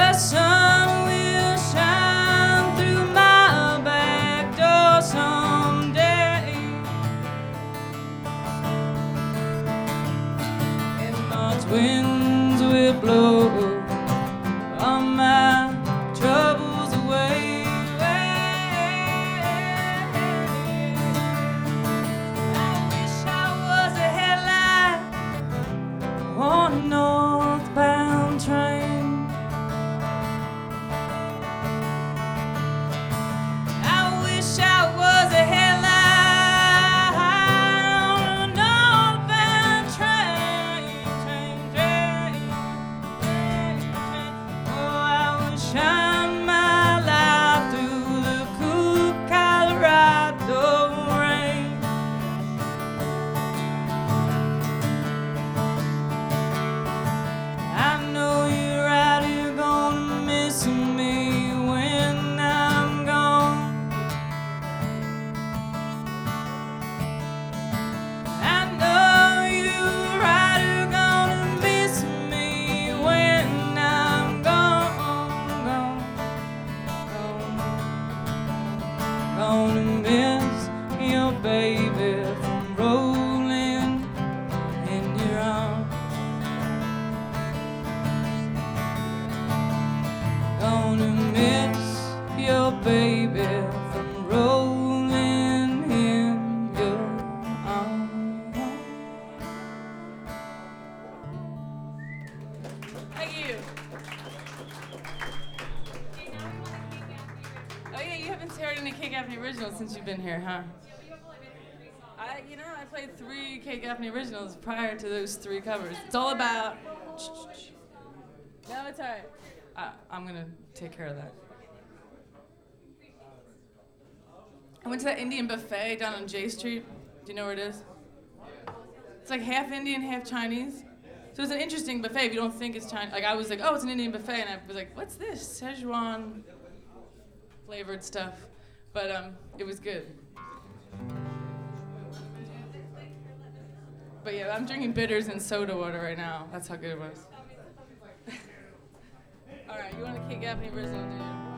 the sun will shine through my back door someday, and March winds will blow all my troubles away. On a northbound train, I wish I was a headlight on a northbound train. Oh, I would shine my light through the cool Colorado rain. I know you're out here gonna miss me when I'm gone. I know you're out here gonna miss me when I'm gone. Gonna miss your baby from rolling in your arms. Gonna miss your baby from rolling in your arms. Thank you. Oh yeah, you haven't heard any Kate Gaffney originals since you've been here, huh? I played 3 Kate Gaffney originals prior to those 3 covers. It's all about. No, it's all right. I'm gonna take care of that. I went to that Indian buffet down on J Street. Do you know where it is? It's like half Indian, half Chinese. So it's an interesting buffet if you don't think it's Chinese. Like I was like, oh, it's an Indian buffet, and I was like, what's this? Szechuan flavored stuff. But it was good. But yeah, I'm drinking bitters and soda water right now. That's how good it was. All right, you want to Kate Gaffney original, do you?